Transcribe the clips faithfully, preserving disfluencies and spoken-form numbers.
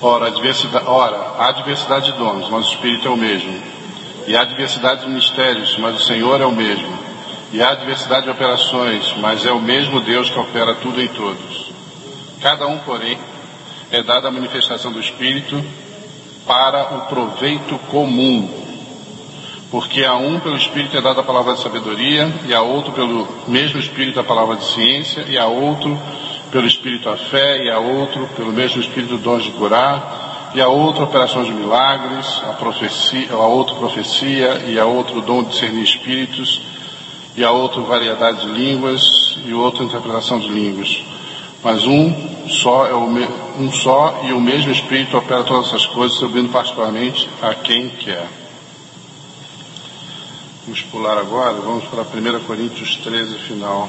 Ora, a diversidade, ora, há diversidade de dons, mas o Espírito é o mesmo. E há diversidade de ministérios, mas o Senhor é o mesmo. E há diversidade de operações, mas é o mesmo Deus que opera tudo em todos. Cada um, porém, é dada a manifestação do Espírito para o proveito comum. Porque a um pelo Espírito é dada a palavra de sabedoria, e a outro pelo mesmo Espírito a palavra de ciência, e a outro pelo Espírito a fé, e a outro pelo mesmo Espírito dons de curar, e a outro operações de milagres, a, profecia, a outro profecia, e a outro dom de discernir espíritos, e a outro variedade de línguas, e o outro interpretação de línguas. Mas um só, é o me, um só e o mesmo Espírito opera todas essas coisas, servindo particularmente a quem quer. Vamos pular agora, vamos para primeira Coríntios treze, final.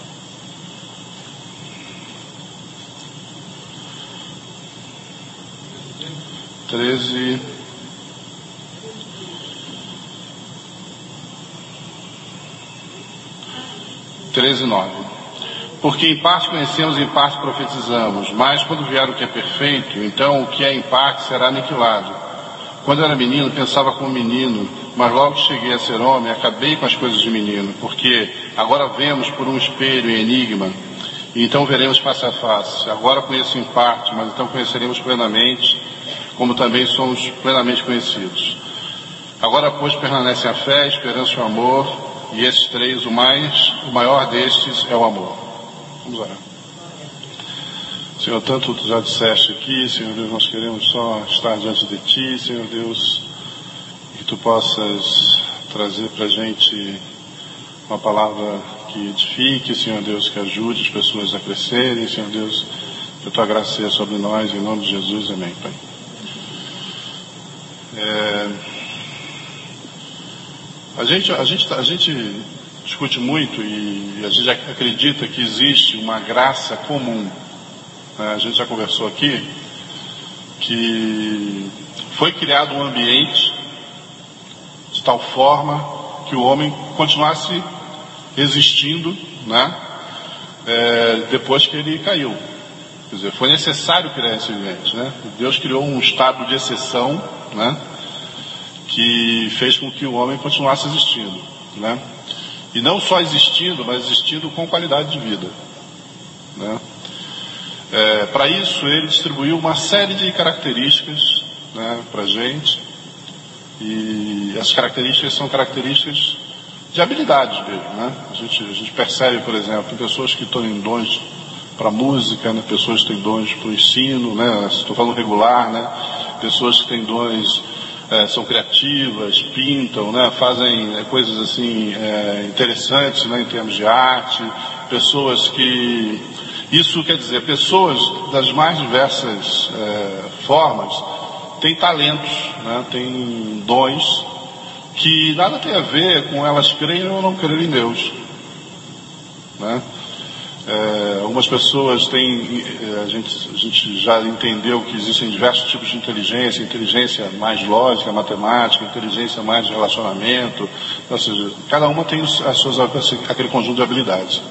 treze. treze, nove. Porque em parte conhecemos e em parte profetizamos, mas quando vier o que é perfeito, então o que é em parte será aniquilado. Quando eu era menino, pensava como menino, mas logo que cheguei a ser homem, acabei com as coisas de menino, porque agora vemos por um espelho e enigma, e então veremos face a face. Agora conheço em parte, mas então conheceremos plenamente, como também somos plenamente conhecidos. Agora, pois, permanecem a fé, a esperança e o amor, e esses três, o mais, o maior destes é o amor. Vamos orar. Senhor, tanto tu já disseste aqui, Senhor Deus, nós queremos só estar diante de Ti, Senhor Deus, que Tu possas trazer para a gente uma palavra que edifique, Senhor Deus, que ajude as pessoas a crescerem, Senhor Deus, que a Tua graça seja sobre nós, em nome de Jesus, amém, Pai. É, a gente, a gente, a gente discute muito e a gente acredita que existe uma graça comum. A gente já conversou aqui que foi criado um ambiente de tal forma que o homem continuasse existindo, né? É, depois que ele caiu. Quer dizer, foi necessário criar esse ambiente, né? Deus criou um estado de exceção, né? Que fez com que o homem continuasse existindo, né? E não só existindo, mas existindo com qualidade de vida, né? É, para isso ele distribuiu uma série de características, né, para a gente, e as características são características de habilidades mesmo, né? A gente, a gente percebe, por exemplo, pessoas que estão em dons para música, né? Pessoas que têm dons para o ensino, né? Estou falando regular, né? Pessoas que têm dons, é, são criativas, pintam, né? Fazem é, coisas assim é, interessantes, né? Em termos de arte, pessoas que Isso quer dizer, pessoas das mais diversas é, formas têm talentos, né, têm dons que nada tem a ver com elas crerem ou não crerem em Deus, né? É, algumas pessoas têm, a gente, a gente já entendeu que existem diversos tipos de inteligência, inteligência mais lógica, matemática, inteligência mais de relacionamento, ou seja, cada uma tem as suas, aquele conjunto de habilidades.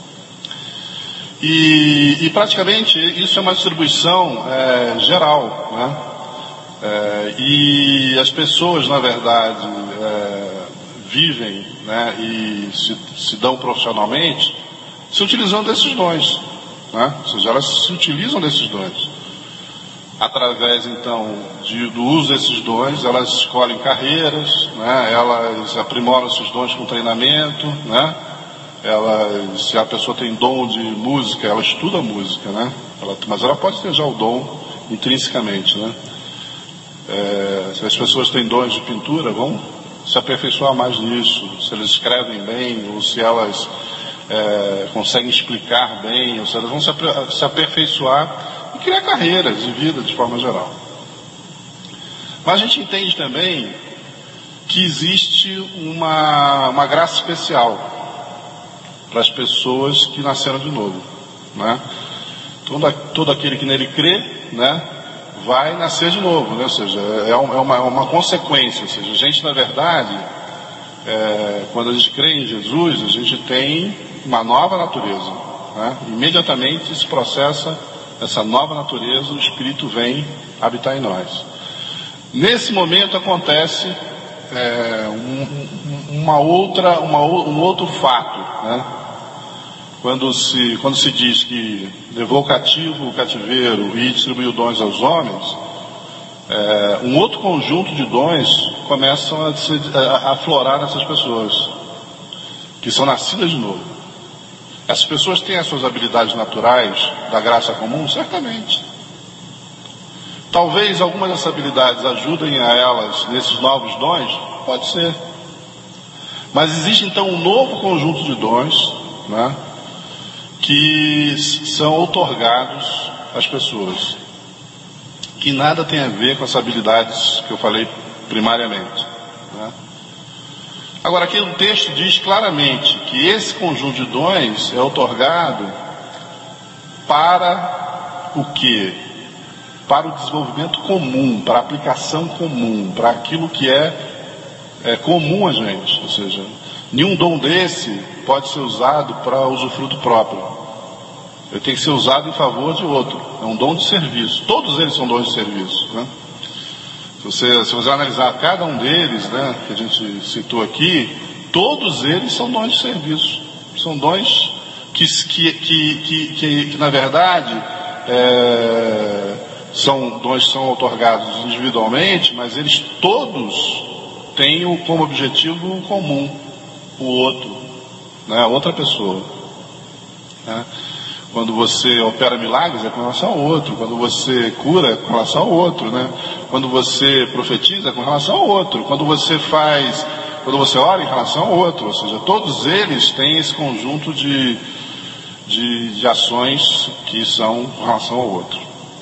E, e praticamente isso é uma distribuição é, geral, né? É, e as pessoas, na verdade, é, vivem, né, e se, se dão profissionalmente se utilizando desses dons, né? Ou seja, elas se utilizam desses dons. Através, então, de, do uso desses dons, elas escolhem carreiras, né? Elas aprimoram esses dons com treinamento, né? Ela, se a pessoa tem dom de música, ela estuda música, né? Ela, mas ela pode ter já o dom intrinsecamente, né? É, se as pessoas têm dons de pintura, vão se aperfeiçoar mais nisso. Se elas escrevem bem, ou se elas é, conseguem explicar bem, ou se elas vão se, se aperfeiçoar e criar carreiras de vida de forma geral. Mas a gente entende também que existe uma, uma graça especial para as pessoas que nasceram de novo, né? Todo, todo aquele que nele crê, né, vai nascer de novo, né? Ou seja, é uma, é uma consequência. Ou seja, a gente, na verdade, é, quando a gente crê em Jesus, a gente tem uma nova natureza, né? Imediatamente se processa essa nova natureza, o Espírito vem habitar em nós. Nesse momento acontece é, um, uma outra, uma, um outro fato, né? Quando se, quando se diz que levou cativo o cativeiro e distribuiu dons aos homens, é, um outro conjunto de dons começam a, se, a aflorar nessas pessoas, que são nascidas de novo. Essas pessoas têm as suas habilidades naturais da graça comum? Certamente. Talvez algumas dessas habilidades ajudem a elas nesses novos dons? Pode ser. Mas existe então um novo conjunto de dons, né, que são outorgados às pessoas, que nada tem a ver com as habilidades que eu falei primariamente, né? Agora, aqui o texto diz claramente que esse conjunto de dons é outorgado para o quê? Para o desenvolvimento comum, para a aplicação comum, para aquilo que é, é comum a gente. Ou seja, nenhum dom desse pode ser usado para usufruto próprio. Ele tem que ser usado em favor de outro. É um dom de serviço. Todos eles são dons de serviço, né? Se você, se você analisar cada um deles, né, que a gente citou aqui, todos eles são dons de serviço. São dons que, que, que, que, que, que na verdade, é, são dons que são outorgados individualmente, mas eles todos têm como objetivo comum o outro, né, outra pessoa, né? Quando você opera milagres é com relação ao outro. Quando você cura é com relação ao outro, né? Quando você profetiza é com relação ao outro. Quando você faz, quando você ora é em relação ao outro. Ou seja, todos eles têm esse conjunto de, de, de ações que são com relação ao outro.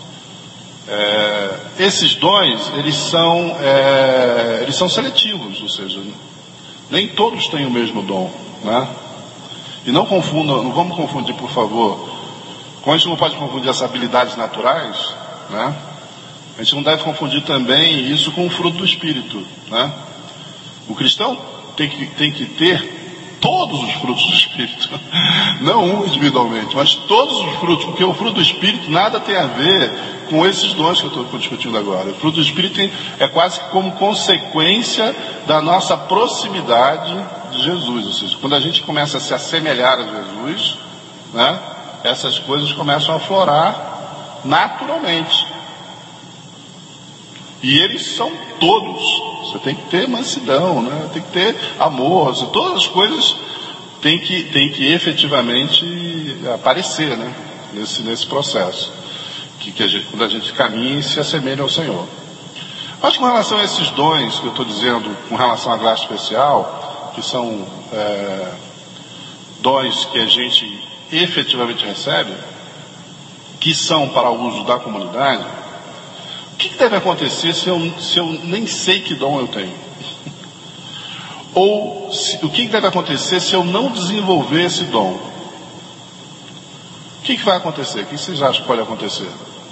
É, esses dons, eles são, é, eles são seletivos, ou seja, nem todos têm o mesmo dom, né? E não confundam, não vamos confundir, por favor. Como a gente não pode confundir as habilidades naturais, né? A gente não deve confundir também isso com o fruto do Espírito, né? O cristão tem que, tem que ter todos os frutos do Espírito, não um individualmente, mas todos os frutos, porque o fruto do Espírito nada tem a ver com esses dons que eu estou discutindo agora. O fruto do Espírito é quase como consequência da nossa proximidade de Jesus, ou seja, quando a gente começa a se assemelhar a Jesus, né, essas coisas começam a aflorar naturalmente. E eles são todos. Você tem que ter mansidão, né? Tem que ter amor. Seja, todas as coisas têm que, têm que efetivamente aparecer, né, nesse, nesse processo. Que, que a gente, quando a gente caminha e se assemelha ao Senhor. Acho que com relação a esses dons que eu estou dizendo, com relação à graça especial, que são é, dons que a gente efetivamente recebe, que são para o uso da comunidade, o que deve acontecer se eu, se eu nem sei que dom eu tenho? Ou se, o que deve acontecer se eu não desenvolver esse dom? O que, que vai acontecer? O que vocês acham que pode acontecer?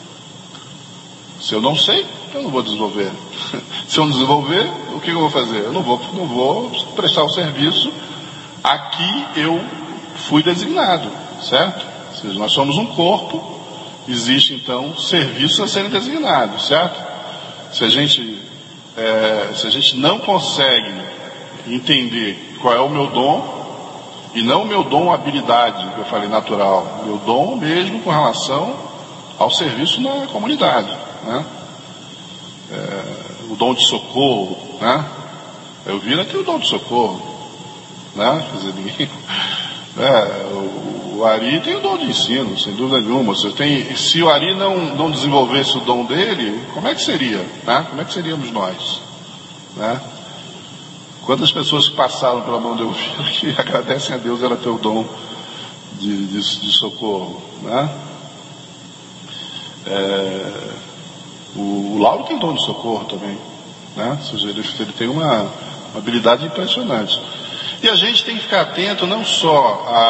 Se eu não sei, eu não vou desenvolver. Se eu não desenvolver, o que eu vou fazer? Eu não vou, não vou prestar o serviço a que eu fui designado, certo? Ou seja, nós somos um corpo, existe então serviços a serem designados, certo? Se a gente, é, se a gente não consegue entender qual é o meu dom, e não o meu dom, habilidade, que eu falei, natural, meu dom mesmo com relação ao serviço na comunidade, né? É, o dom de socorro, né? Eu vi aqui o dom de socorro, né? Quer dizer, ninguém, é, o, o Ari tem o dom de ensino, sem dúvida nenhuma. Você tem, se o Ari não, não desenvolvesse o dom dele, como é que seria, né? Como é que seríamos nós, né? Quantas pessoas que passaram pela mão de Elvira que agradecem a Deus ela ter o dom de, de, de socorro, né? É, o, o Lauro tem dom de socorro também, né? Ou seja, ele, ele tem uma, uma habilidade impressionante. E a gente tem que ficar atento não só a,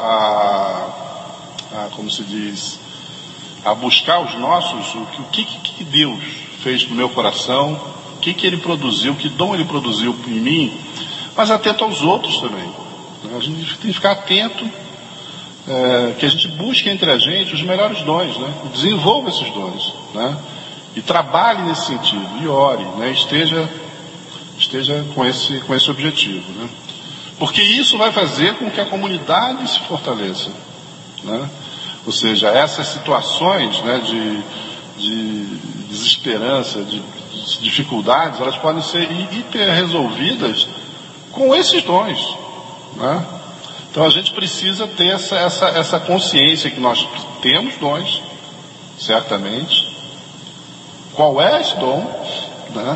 a, a como se diz, a buscar os nossos, o que, o que Deus fez no meu coração, o que, que ele produziu, que dom ele produziu em mim, mas atento aos outros também. A gente tem que ficar atento é, que a gente busque entre a gente os melhores dons, né? E desenvolva esses dons, né? E trabalhe nesse sentido, e ore, né? Esteja, esteja com esse, com esse objetivo, né? Porque isso vai fazer com que a comunidade se fortaleça, né? Ou seja, essas situações, né, de, de desesperança, de, de dificuldades, elas podem ser hiper resolvidas com esses dons, né? Então a gente precisa ter essa, essa, essa consciência que nós temos dons, certamente. Qual é esse dom, né?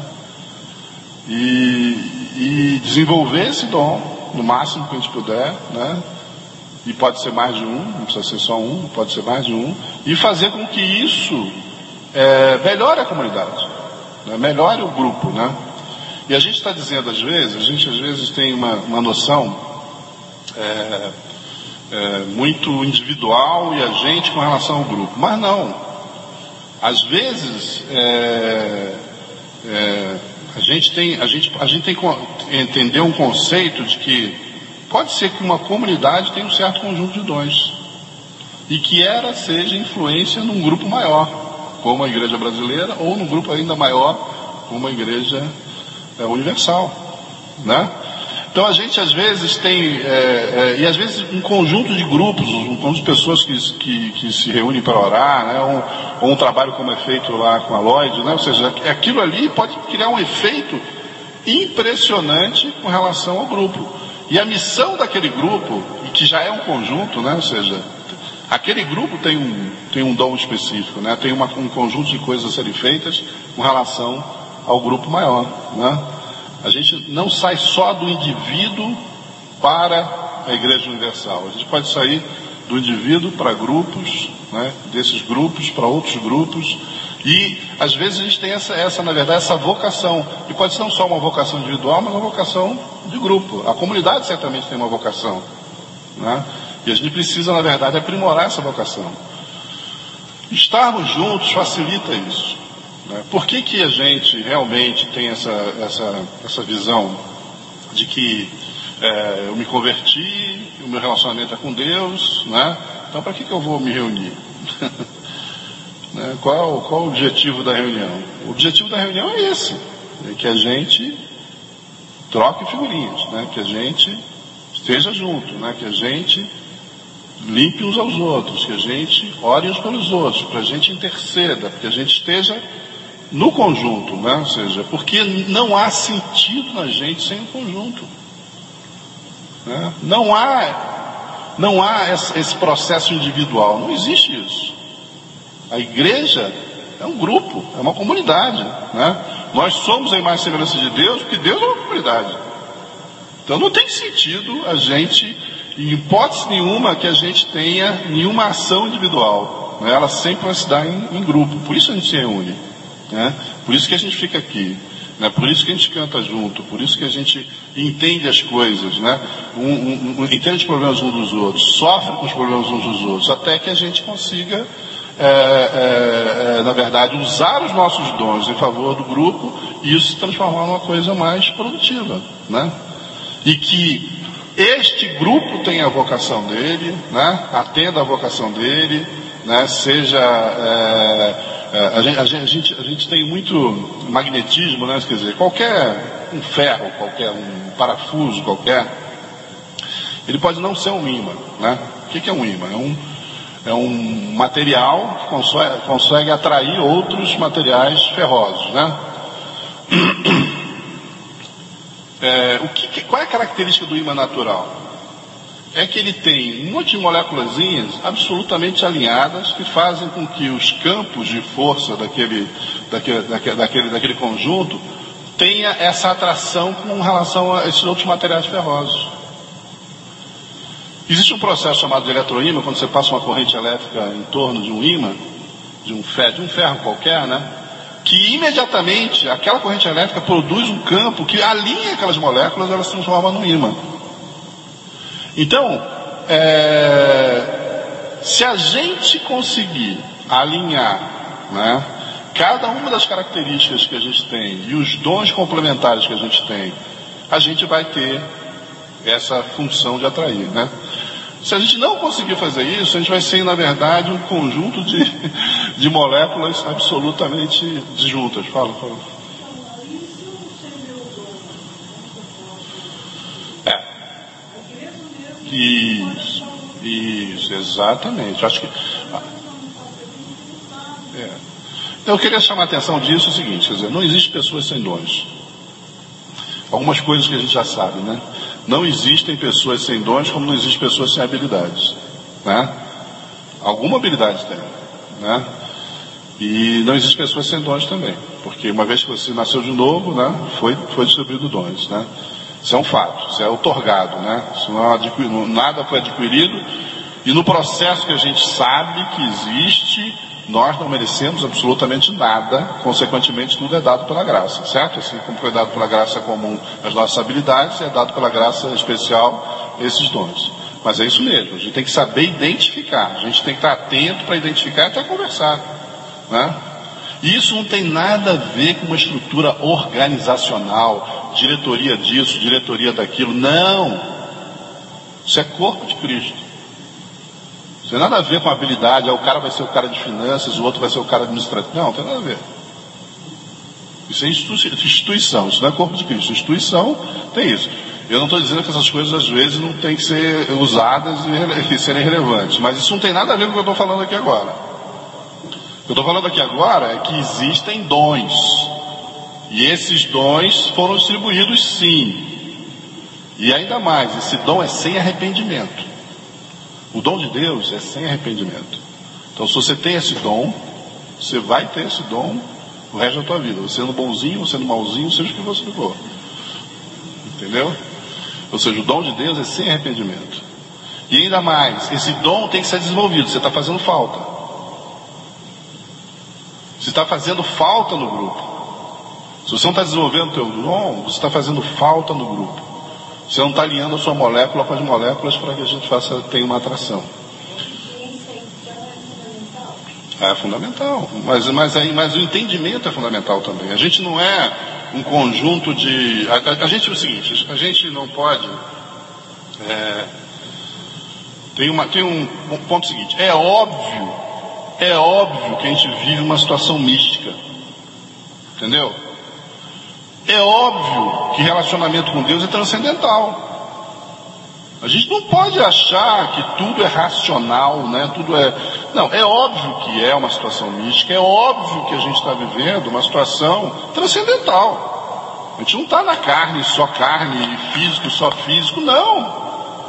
E, e desenvolver esse dom no máximo que a gente puder, né? E pode ser mais de um, não precisa ser só um, pode ser mais de um, e fazer com que isso é, melhore a comunidade, né? Melhore o grupo, né? E a gente está dizendo às vezes, a gente às vezes tem uma, uma noção é, é, muito individual e a gente com relação ao grupo, mas não. Às vezes é, é, a gente tem, a gente, a gente tem que entender um conceito de que pode ser que uma comunidade tenha um certo conjunto de dons e que ela seja influência num grupo maior, como a Igreja Brasileira, ou num grupo ainda maior, como a Igreja é, Universal, né? Então a gente às vezes tem, é, é, e às vezes um conjunto de grupos, um conjunto de pessoas que, que, que se reúnem para orar, né? Um, ou um trabalho como é feito lá com a Lloyd, né? Ou seja, aquilo ali pode criar um efeito impressionante com relação ao grupo. E a missão daquele grupo, que já é um conjunto, né? Ou seja, aquele grupo tem um, tem um dom específico, né? Tem uma, um conjunto de coisas a serem feitas com relação ao grupo maior, né? A gente não sai só do indivíduo para a Igreja Universal. A gente pode sair do indivíduo para grupos, né? Desses grupos para outros grupos. E às vezes a gente tem essa, essa, na verdade, essa vocação. E pode ser não só uma vocação individual, mas uma vocação de grupo. A comunidade certamente tem uma vocação, né? E a gente precisa, na verdade, aprimorar essa vocação. Estarmos juntos facilita isso, né? Por que que a gente realmente tem essa, essa, essa visão de que é, eu me converti, o meu relacionamento é com Deus, né? Então para que que eu vou me reunir? Qual, qual o objetivo da reunião? O objetivo da reunião é esse, é que a gente troque figurinhas, né? Que a gente esteja junto, né? Que a gente limpe uns aos outros, que a gente ore uns pelos outros, para a gente interceda, que a gente esteja no conjunto, né? Ou seja, porque não há sentido na gente sem o conjunto, né? Não há, não há esse processo individual, não existe isso. A igreja é um grupo, é uma comunidade, né? Nós somos a imagem e semelhança de Deus, porque Deus é uma comunidade. Então não tem sentido a gente, em hipótese nenhuma, que a gente tenha nenhuma ação individual, né? Ela sempre vai se dar em, em grupo. Por isso a gente se reúne, né? Por isso que a gente fica aqui, né? Por isso que a gente canta junto, por isso que a gente entende as coisas, né? Um, um, um, entende os problemas uns dos outros, sofre com os problemas uns dos outros, até que a gente consiga É, é, é, na verdade, usar os nossos dons em favor do grupo e isso se transformar numa coisa mais produtiva, né? E que este grupo tenha a vocação dele, né? Atenda a vocação dele, né? Seja é, é, a, gente, a, gente, a gente tem muito magnetismo, né? Quer dizer, qualquer um ferro, qualquer um parafuso, qualquer, ele pode não ser um ímã, né? O que, que é um ímã? É um É um material que consegue, consegue atrair outros materiais ferrosos, né? É, o que, qual é a característica do ímã natural? É que ele tem um monte de moléculazinhas absolutamente alinhadas que fazem com que os campos de força daquele, daquele, daquele, daquele, daquele conjunto tenha essa atração com relação a esses outros materiais ferrosos. Existe um processo chamado de eletroímã, quando você passa uma corrente elétrica em torno de um ímã, de um ferro, de um ferro qualquer, né? Que imediatamente aquela corrente elétrica produz um campo que alinha aquelas moléculas, elas se transformam num ímã. Então, é, se a gente conseguir alinhar, né, cada uma das características que a gente tem e os dons complementares que a gente tem, a gente vai ter essa função de atrair, né? Se a gente não conseguir fazer isso, a gente vai ser, na verdade, um conjunto de, de moléculas absolutamente disjuntas. Fala, fala. É. Isso, isso, exatamente. Acho que... É. Eu queria chamar a atenção disso, é o seguinte, quer dizer, não existe pessoas sem dons. Algumas coisas que a gente já sabe, né? Não existem pessoas sem dons, como não existem pessoas sem habilidades, né? Alguma habilidade tem, né? E não existem pessoas sem dons também, porque uma vez que você nasceu de novo, né, foi, foi distribuído dons, né? Isso é um fato, isso é outorgado, né? Isso não é adquirido, nada foi adquirido, e no processo que a gente sabe que existe, nós não merecemos absolutamente nada, consequentemente tudo é dado pela graça, certo? Assim como foi dado pela graça comum as nossas habilidades, é dado pela graça especial esses dons. Mas é isso mesmo, a gente tem que saber identificar, a gente tem que estar atento para identificar e até conversar, né? E isso não tem nada a ver com uma estrutura organizacional, diretoria disso, diretoria daquilo, não! Isso é corpo de Cristo. Não tem nada a ver com a habilidade, o cara vai ser o cara de finanças, o outro vai ser o cara administrativo. Não, não tem nada a ver. Isso é instituição, isso não é corpo de Cristo. Instituição tem isso. Eu não estou dizendo que essas coisas às vezes não têm que ser usadas e, e serem relevantes, mas isso não tem nada a ver com o que eu estou falando aqui agora. O que eu estou falando aqui agora é que existem dons. E esses dons foram distribuídos sim. E ainda mais, esse dom é sem arrependimento. O dom de Deus é sem arrependimento. Então, se você tem esse dom, você vai ter esse dom o resto da tua vida. Você sendo bonzinho, ou sendo malzinho, seja o que você for. Entendeu? Ou seja, o dom de Deus é sem arrependimento. E ainda mais, esse dom tem que ser desenvolvido. Você está fazendo falta. Você está fazendo falta no grupo. Se você não está desenvolvendo o teu dom, você está fazendo falta no grupo. Você não está alinhando a sua molécula com as moléculas para que a gente faça, tenha uma atração. É fundamental. Mas, mas, aí, mas o entendimento é fundamental também. A gente não é um conjunto de... A, a, a gente é o seguinte, a gente não pode... É, tem uma, tem um, um ponto seguinte. É óbvio, é óbvio que a gente vive uma situação mística. Entendeu? É óbvio que relacionamento com Deus é transcendental. A gente não pode achar que tudo é racional, né? Tudo é... Não, é óbvio que é uma situação mística, é óbvio que a gente está vivendo uma situação transcendental. A gente não está na carne, só carne, físico, só físico, não.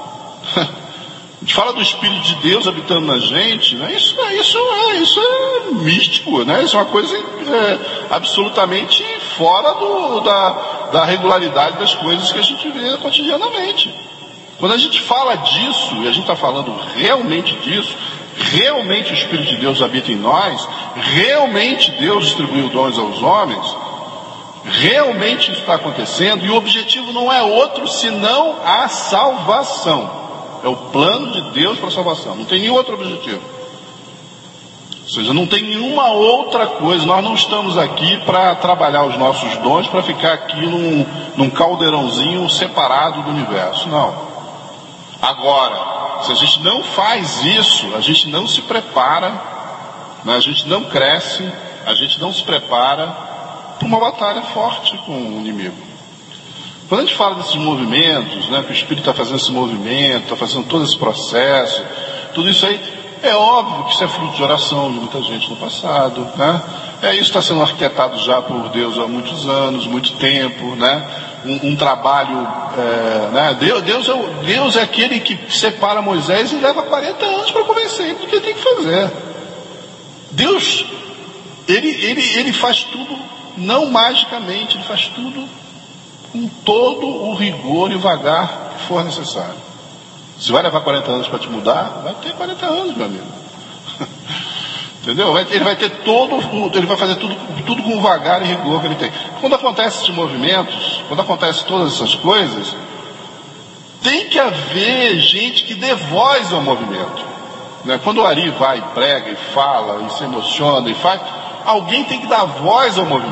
A gente fala do Espírito de Deus habitando na gente, né? Isso, isso, é, isso é místico, né? Isso é uma coisa é, absolutamente fora do, da, da regularidade das coisas que a gente vê cotidianamente. Quando a gente fala disso, e a gente está falando realmente disso, realmente o Espírito de Deus habita em nós, realmente Deus distribuiu dons aos homens, realmente isso está acontecendo, e o objetivo não é outro senão a salvação. É o plano de Deus para a salvação. Não tem nenhum outro objetivo. Ou seja, não tem nenhuma outra coisa. Nós não estamos aqui para trabalhar os nossos dons, para ficar aqui num, num caldeirãozinho separado do universo. Não. Agora, se a gente não faz isso, a gente não se prepara, né? A gente não cresce, a gente não se prepara para uma batalha forte com o inimigo. Quando a gente fala desses movimentos, né, que o Espírito está fazendo esse movimento, está fazendo todo esse processo, tudo isso aí, é óbvio que isso é fruto de oração de muita gente no passado, né? É, isso está sendo arquitetado já por Deus há muitos anos, muito tempo, né? Um, um trabalho, é, né? Deus, Deus, é, Deus é aquele que separa Moisés e leva quarenta anos para convencer ele do que ele tem que fazer. Deus, ele, ele, ele faz tudo, não magicamente, ele faz tudo com todo o rigor e vagar que for necessário. Se vai levar quarenta anos para te mudar, vai ter quarenta anos, meu amigo. Entendeu? Ele vai ter todo, ele vai fazer tudo, tudo com o vagar e rigor que ele tem. Quando acontecem esses movimentos, quando acontecem todas essas coisas, tem que haver gente que dê voz ao movimento. Né? Quando o Ari vai, prega e fala, e se emociona e faz, alguém tem que dar voz ao movimento.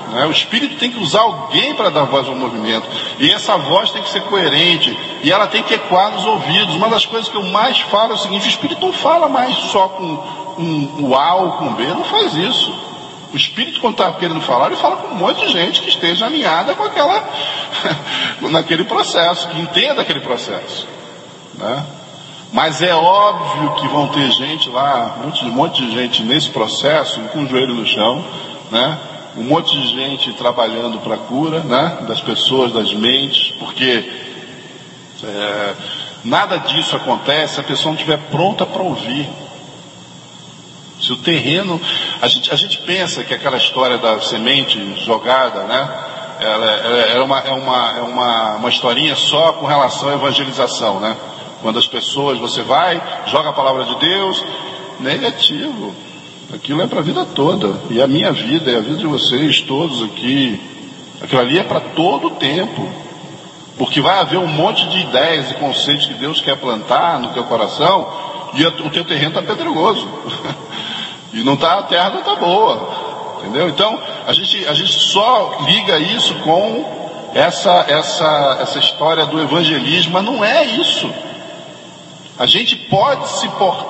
né? O Espírito tem que usar alguém para dar voz ao movimento, e essa voz tem que ser coerente, e ela tem que ecoar nos ouvidos. Uma das coisas que eu mais falo é o seguinte: o Espírito não fala mais só com um, um A ou com um B, não faz isso. O Espírito, quando está querendo falar, ele fala com um monte de gente que esteja alinhada com aquela, naquele processo, que entenda aquele processo, né? Mas é óbvio que vão ter gente lá, um monte, um monte de gente nesse processo, com o joelho no chão, né? Um monte de gente trabalhando para a cura, né? Das pessoas, das mentes, porque é, nada disso acontece se a pessoa não estiver pronta para ouvir. Se o terreno, a gente, a gente pensa que aquela história da semente jogada, né? Ela, ela, ela é, uma, é, uma, é uma, uma historinha só com relação à evangelização, né? Quando as pessoas, você vai, joga a palavra de Deus, negativo. Aquilo é para a vida toda. E a minha vida, é a vida de vocês, todos aqui. Aquilo ali é para todo o tempo. Porque vai haver um monte de ideias e conceitos que Deus quer plantar no teu coração, e o teu terreno está pedregoso. E não tá, a terra não está boa. Entendeu? Então, a gente, a gente só liga isso com essa, essa, essa história do evangelismo, mas não é isso. A gente pode se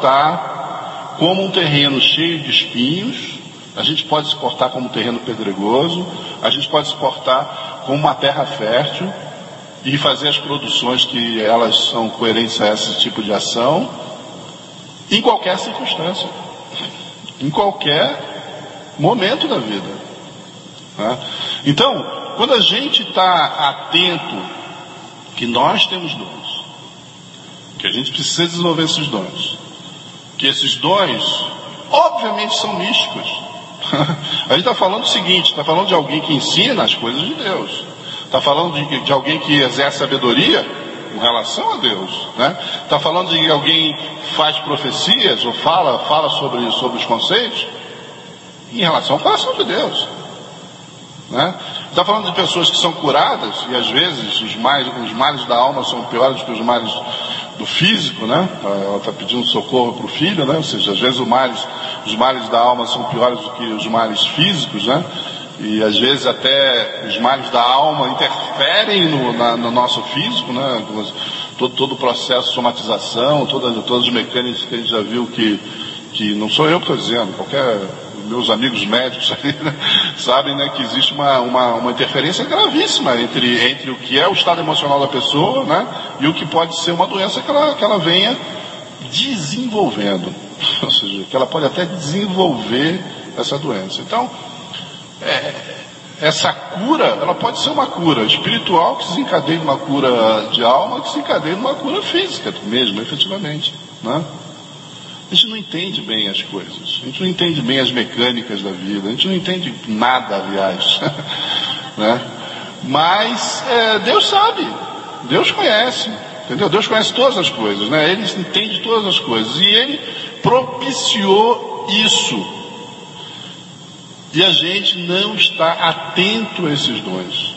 portar como um terreno cheio de espinhos, a gente pode se portar como um terreno pedregoso, a gente pode se portar como uma terra fértil e fazer as produções que elas são coerentes a esse tipo de ação, em qualquer circunstância, em qualquer momento da vida, né? Então, quando a gente está atento que nós temos dons, que a gente precisa desenvolver esses dons, que esses dons obviamente são místicos. A gente está falando o seguinte, está falando de alguém que ensina as coisas de Deus, está falando de, de alguém que exerce sabedoria com relação a Deus, né? Está falando de alguém que faz profecias ou fala, fala sobre, sobre os conceitos em relação ao coração de Deus, né? Está falando de pessoas que são curadas, e às vezes os males, os males da alma são piores que os males do físico, né? Ela está pedindo socorro para o filho, né? Ou seja, às vezes os males, os males da alma são piores do que os males físicos, né? E às vezes até os males da alma interferem no, na, no nosso físico, né? Todo, todo o processo de somatização, todas, todas as mecânicas que a gente já viu que, que não sou eu que estou dizendo, qualquer, meus amigos médicos né, sabem, né, que existe uma, uma, uma interferência gravíssima entre, entre o que é o estado emocional da pessoa, né, e o que pode ser uma doença que ela, que ela venha desenvolvendo, ou seja, que ela pode até desenvolver essa doença. Então, É, essa cura, ela pode ser uma cura espiritual que se desencadeie numa cura de alma, que se desencadeie numa cura física mesmo, efetivamente, né? A gente não entende bem as coisas, a gente não entende bem as mecânicas da vida, a gente não entende nada, aliás, né? Mas é, Deus sabe, Deus conhece, entendeu? Deus conhece todas as coisas, né? Ele entende todas as coisas, e Ele propiciou isso. E a gente não está atento a esses dons.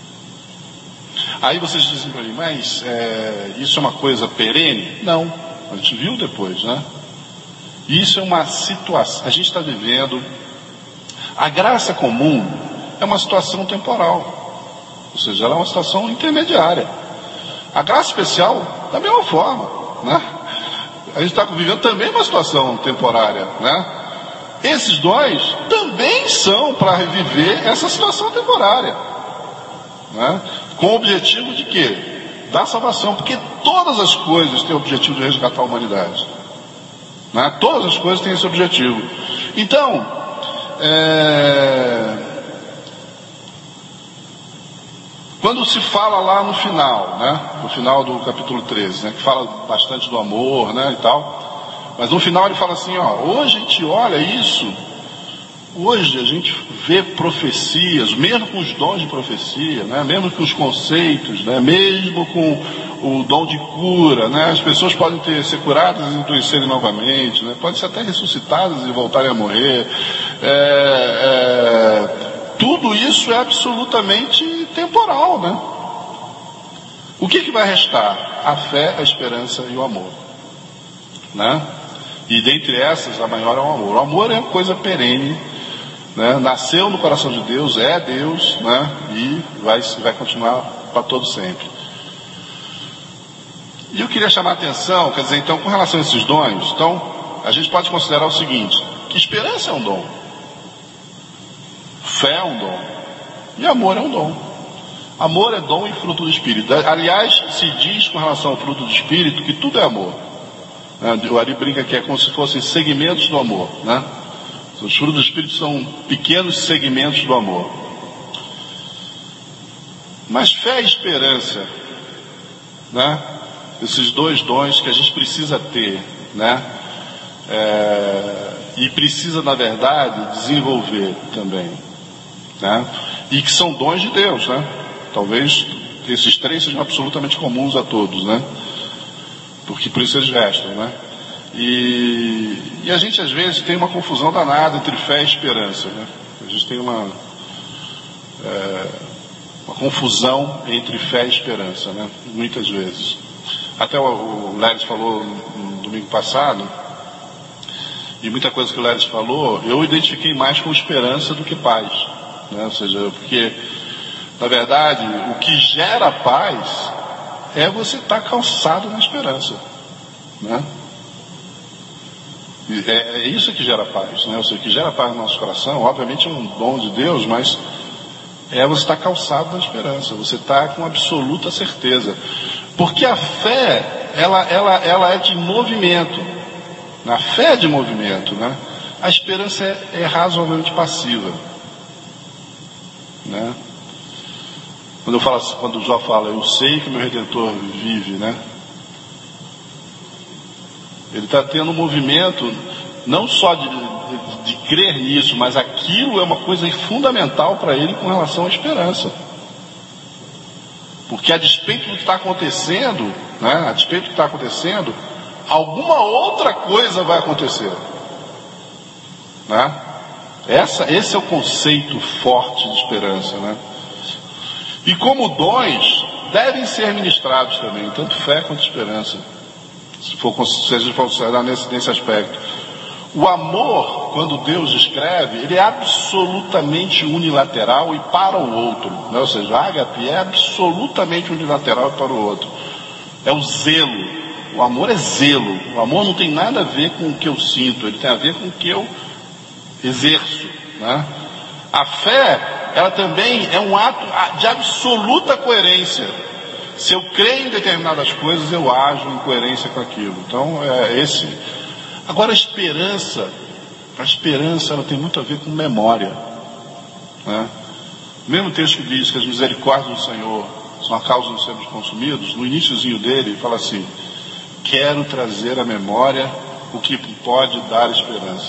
Aí vocês dizem para mim, mas é, isso é uma coisa perene? Não, a gente viu depois, né? Isso é uma situação, a gente está vivendo, a graça comum é uma situação temporal, ou seja, ela é uma situação intermediária. A graça especial, da mesma forma, né? A gente está vivendo também uma situação temporária, né? Esses dons também são para reviver essa situação temporária, né? Com o objetivo de quê? Da salvação, porque todas as coisas têm o objetivo de resgatar a humanidade, né? Todas as coisas têm esse objetivo. Então, é... quando se fala lá no final, né? No final do capítulo treze, né? Que fala bastante do amor, né? E tal. Mas no final ele fala assim, ó, hoje a gente olha isso, hoje a gente vê profecias, mesmo com os dons de profecia, né, mesmo com os conceitos, né, mesmo com o dom de cura, né, as pessoas podem ter, ser curadas e adoecerem novamente, né, podem ser até ressuscitadas e voltarem a morrer, é, é, tudo isso é absolutamente temporal, né? O que que vai restar? A fé, a esperança e o amor, né? E dentre essas, a maior é o amor. O amor é uma coisa perene, né? Nasceu no coração de Deus, é Deus, né? E vai, vai continuar para todo sempre. E eu queria chamar a atenção, quer dizer, então, com relação a esses dons, então, a gente pode considerar o seguinte, que esperança é um dom, fé é um dom, e amor é um dom. Amor é dom e fruto do Espírito. Aliás, se diz com relação ao fruto do Espírito que tudo é amor. O Ari brinca que é como se fossem segmentos do amor, né? Os frutos do Espírito são pequenos segmentos do amor. Mas fé e esperança, né? Esses dois dons que a gente precisa ter, né? É, e precisa, na verdade, desenvolver também, né? E que são dons de Deus, né? Talvez esses três sejam absolutamente comuns a todos, né? Porque por isso eles restam, né? E, e a gente às vezes tem uma confusão danada entre fé e esperança, né? A gente tem uma, é, uma confusão entre fé e esperança, né? Muitas vezes. Até o, o Leris falou no domingo passado, e muita coisa que o Leris falou, eu identifiquei mais com esperança do que paz, né? Ou seja, porque, na verdade, o que gera paz é você estar calçado na esperança, né? É, é isso que gera paz, né? Ou seja, o que gera paz no nosso coração, obviamente é um dom de Deus, mas é você estar calçado na esperança, você está com absoluta certeza. Porque a fé, ela, ela, ela é de movimento, a fé é de movimento, né? A esperança é, é razoavelmente passiva, né? Quando eu falo assim, quando o Jó fala, eu sei que meu Redentor vive, né? Ele está tendo um movimento, não só de, de, de crer nisso, mas aquilo é uma coisa fundamental para ele com relação à esperança. Porque a despeito do que está acontecendo, né? A despeito do que está acontecendo, alguma outra coisa vai acontecer, né? Essa, esse é o conceito forte de esperança, né? E como dons, devem ser ministrados também, tanto fé quanto esperança, se, for, se a gente for considerar nesse, nesse aspecto. O amor, quando Deus escreve, ele é absolutamente unilateral e para o outro, né? Ou seja, a ágape é absolutamente unilateral e para o outro. É o zelo. O amor é zelo. O amor não tem nada a ver com o que eu sinto, ele tem a ver com o que eu exerço, né? A fé, ela também é um ato de absoluta coerência. Se eu creio em determinadas coisas, eu ajo em coerência com aquilo. Então, é esse. Agora, a esperança, a esperança, ela tem muito a ver com memória, né? O mesmo texto que diz que as misericórdias do Senhor são a causa de sermos consumidos, no iniciozinho dele, ele fala assim, quero trazer à memória o que pode dar esperança,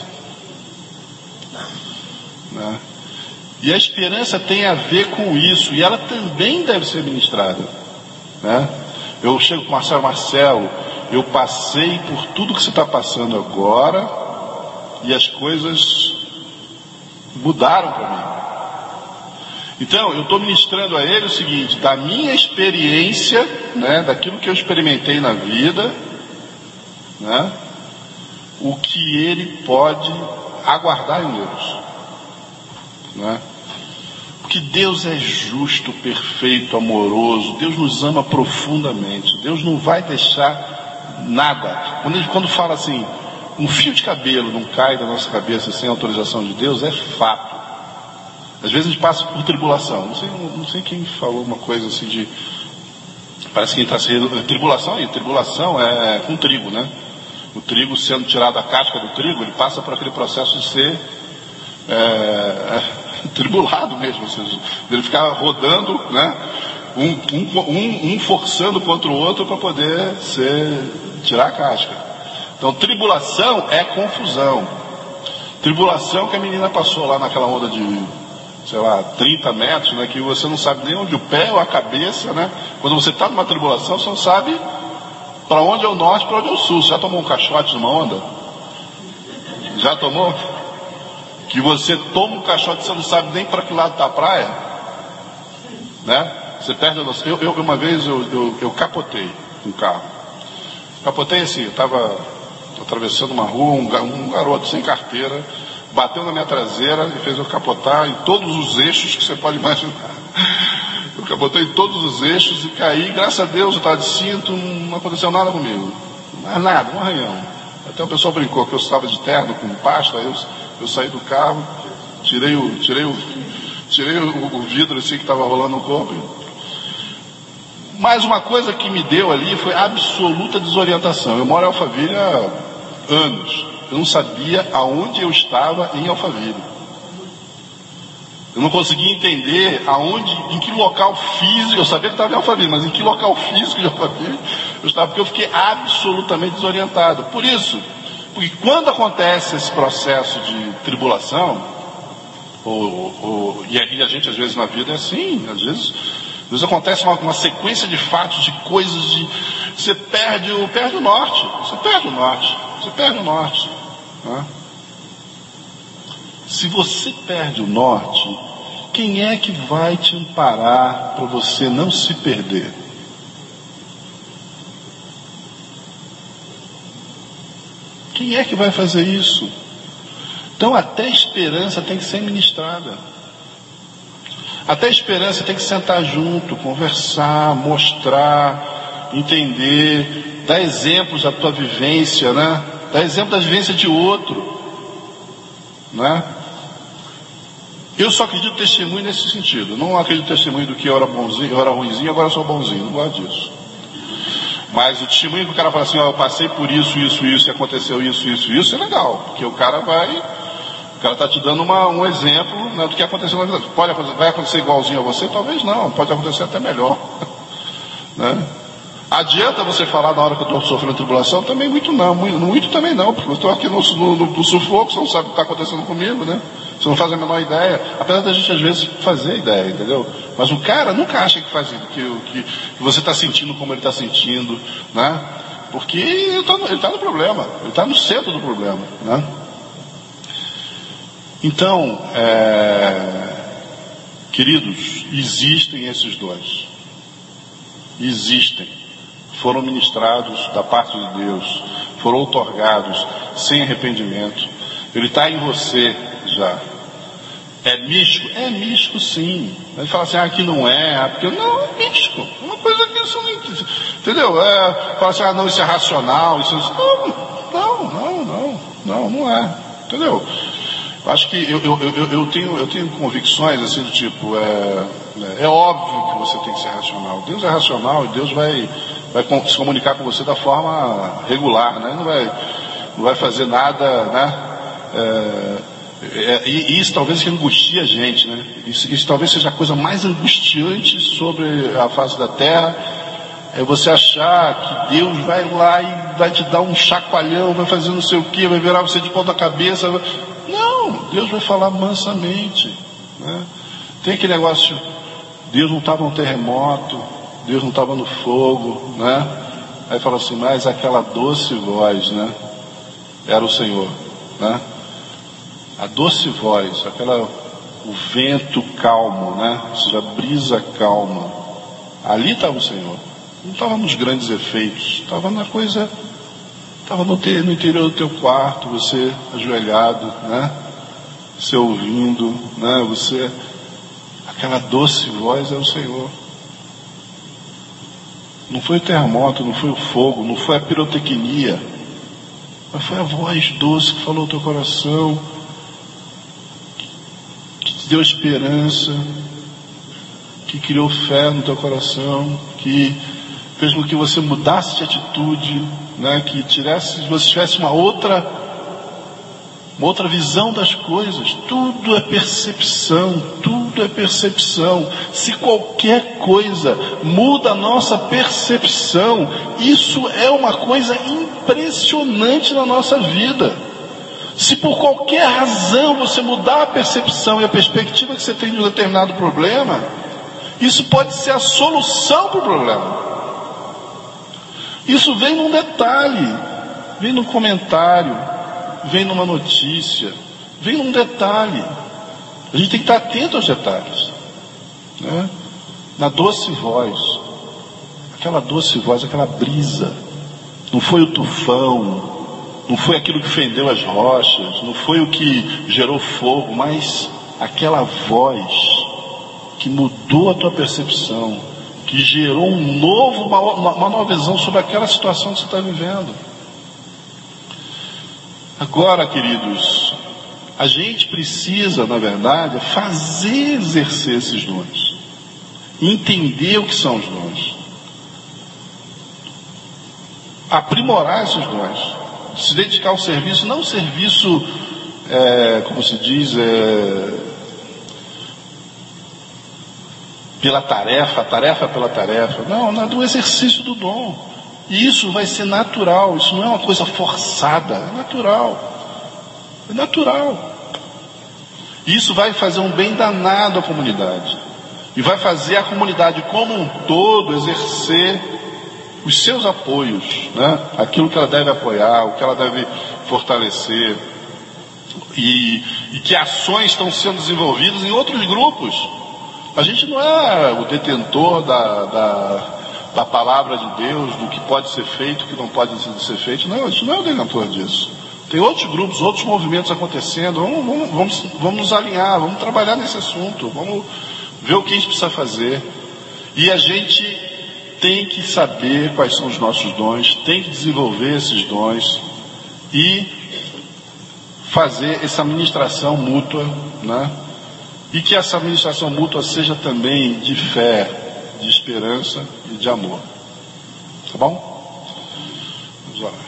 né? E a esperança tem a ver com isso, e ela também deve ser ministrada, né? Eu chego com o Marcelo, Marcelo, eu passei por tudo que você está passando agora, e as coisas mudaram para mim. Então, eu estou ministrando a ele o seguinte, da minha experiência, né, daquilo que eu experimentei na vida, né, o que ele pode aguardar em Deus, né? Porque Deus é justo, perfeito, amoroso. Deus nos ama profundamente. Deus não vai deixar nada. Quando ele quando fala assim, um fio de cabelo não cai da nossa cabeça sem autorização de Deus, é fato. Às vezes a gente passa por tribulação. Não sei, não sei quem falou uma coisa assim de... Parece que está se... Tribulação aí, tribulação é com trigo, né? O trigo sendo tirado da casca do trigo, ele passa por aquele processo de ser... É... tribulado mesmo, ou seja, ele ficava rodando, né, um, um, um, um forçando contra o outro para poder ser, tirar a casca. Então tribulação é confusão. Tribulação que a menina passou lá naquela onda de, sei lá, trinta metros, né, que você não sabe nem onde o pé ou a cabeça, né? Quando você está numa tribulação, você não sabe para onde é o norte, para onde é o sul. Você já tomou um caixote numa onda? Já tomou? Que você toma um caixote e você não sabe nem para que lado está a praia, né? Você perde a noção. Eu, eu uma vez eu, eu, eu capotei um carro. Capotei assim, eu estava atravessando uma rua, um, um garoto sem carteira bateu na minha traseira e fez eu capotar em todos os eixos que você pode imaginar. Eu capotei em todos os eixos e caí, graças a Deus, eu estava de cinto, não aconteceu nada comigo. Mas nada, um arranhão. Até o pessoal brincou que eu estava de terno com pasta, aí eu, eu saí do carro, tirei o, tirei o, tirei o, o vidro assim que estava rolando no corpo. Mas uma coisa que me deu ali foi absoluta desorientação. Eu moro em Alphaville há anos. Eu não sabia aonde eu estava em Alphaville. Eu não conseguia entender aonde, em que local físico, eu sabia que estava em Alphaville, mas em que local físico de Alphaville eu estava, porque eu fiquei absolutamente desorientado. Por isso, porque quando acontece esse processo de tribulação, ou, ou, e a gente às vezes na vida é assim, às vezes, às vezes acontece uma, uma sequência de fatos, de coisas, de, você perde o, perde o norte, você perde o norte, você perde o norte. Né? Se você perde o norte, quem é que vai te amparar para você não se perder? Quem é que vai fazer isso? Então até a esperança tem que ser ministrada. Até a esperança tem que sentar junto, conversar, mostrar, entender, dar exemplos da tua vivência, né? Dar exemplo da vivência de outro, né? Eu só acredito no testemunho nesse sentido. Não acredito no testemunho do que eu era bonzinho, eu era ruimzinho, agora eu sou bonzinho. Não gosto disso. Mas o testemunho que o cara fala assim, ó, eu passei por isso, isso, isso, e aconteceu isso, isso, isso, é legal. Porque o cara vai, o cara está te dando uma, um exemplo, né, do que aconteceu na vida. Pode, vai acontecer igualzinho a você? Talvez não. Pode acontecer até melhor. Né? Adianta você falar na hora que eu estou sofrendo tribulação? Também muito não. Muito, muito também não. Porque eu estou aqui no, no, no sufoco, você não sabe o que está acontecendo comigo, né? Você não faz a menor ideia, apesar da gente às vezes fazer ideia, entendeu? Mas o cara nunca acha que faz que, que, que você está sentindo como ele está sentindo, né? Porque ele está no, ele tá no problema, ele está no centro do problema, né? Então, é, queridos, existem esses dons, existem, foram ministrados da parte de Deus, foram outorgados sem arrependimento. Ele está em você já. É místico? É místico sim. Ele fala assim, ah, aqui não é, ah, porque não, é místico. É uma coisa que isso não. Entendeu? É, fala assim, ah, não, isso é racional, isso é. Não, não, não, não, não é. Entendeu? Eu acho que eu, eu, eu, eu, tenho, eu tenho convicções assim do tipo, é, é óbvio que você tem que ser racional. Deus é racional e Deus vai, vai se comunicar com você da forma regular, né? Não vai, não vai fazer nada, né? É, é, e isso talvez que angustie a gente, né? Isso, isso talvez seja a coisa mais angustiante sobre a face da terra, é você achar que Deus vai lá e vai te dar um chacoalhão, vai fazer não sei o que, vai virar você de ponta cabeça. Vai... Não, Deus vai falar mansamente, né? Tem aquele negócio, Deus não estava no terremoto, Deus não estava no fogo, né? Aí fala assim, mas aquela doce voz, né? Era o Senhor, né? A doce voz, aquela, o vento calmo, né? Ou seja, a brisa calma. Ali estava o Senhor. Não estava nos grandes efeitos, estava na coisa, estava no, no interior do teu quarto, você ajoelhado, né? Você ouvindo, né? Você, aquela doce voz é o Senhor. Não foi o terremoto, não foi o fogo, não foi a pirotecnia, mas foi a voz doce que falou ao teu coração, que te deu esperança, que criou fé no teu coração, que fez com que você mudasse de atitude, né? Que tirasse, você tivesse uma outra, uma outra visão das coisas. Tudo é percepção, tudo é percepção. Se qualquer coisa muda a nossa percepção, isso é uma coisa impressionante na nossa vida. Se por qualquer razão você mudar a percepção e a perspectiva que você tem de um determinado problema, isso pode ser a solução para o problema. Isso vem num detalhe, vem num comentário, vem numa notícia, vem num detalhe. A gente tem que estar atento aos detalhes, né? Na doce voz, aquela doce voz, aquela brisa. Não foi o tufão, não foi aquilo que fendeu as rochas, não foi o que gerou fogo, mas aquela voz que mudou a tua percepção, que gerou um novo, uma, uma nova visão sobre aquela situação que você está vivendo. Agora, queridos, a gente precisa, na verdade, fazer exercer esses dons, entender o que são os dons, aprimorar esses dons, se dedicar ao serviço, não o serviço, é, como se diz, é, pela tarefa, a tarefa pela tarefa, não, não, do exercício do dom. E isso vai ser natural, isso não é uma coisa forçada, é natural, é natural. Isso vai fazer um bem danado à comunidade, e vai fazer a comunidade como um todo exercer os seus apoios, né? Aquilo que ela deve apoiar, o que ela deve fortalecer, e, e que ações estão sendo desenvolvidas em outros grupos. A gente não é o detentor da, da, da palavra de Deus, do que pode ser feito, o que não pode ser feito. Não, a gente não é o detentor disso. Tem outros grupos, outros movimentos acontecendo. Vamos, vamos, vamos, vamos nos alinhar, vamos trabalhar nesse assunto, vamos ver o que a gente precisa fazer. E a gente tem que saber quais são os nossos dons, tem que desenvolver esses dons e fazer essa administração mútua, né? E que essa administração mútua seja também de fé, de esperança e de amor. Tá bom? Vamos orar.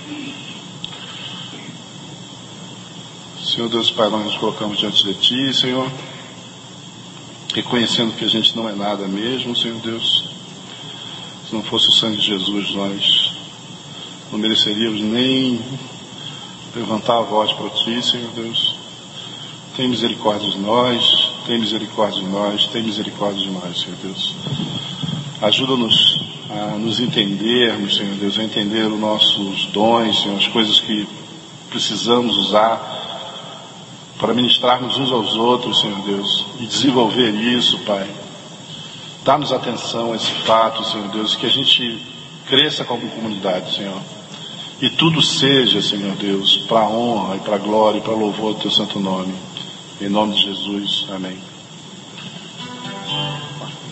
Senhor Deus Pai, nós nos colocamos diante de Ti, Senhor, reconhecendo que a gente não é nada mesmo, Senhor Deus. Se não fosse o sangue de Jesus, nós não mereceríamos nem levantar a voz para Ti, Senhor Deus. Tem misericórdia de nós, tem misericórdia de nós, tem misericórdia de nós, Senhor Deus. Ajuda-nos a nos entendermos, Senhor Deus, a entender os nossos dons, Senhor, as coisas que precisamos usar para ministrarmos uns aos outros, Senhor Deus, e desenvolver isso, Pai. Dá-nos atenção a esse fato, Senhor Deus, que a gente cresça como comunidade, Senhor. E tudo seja, Senhor Deus, para a honra e para a glória e para o louvor do Teu santo nome. Em nome de Jesus. Amém.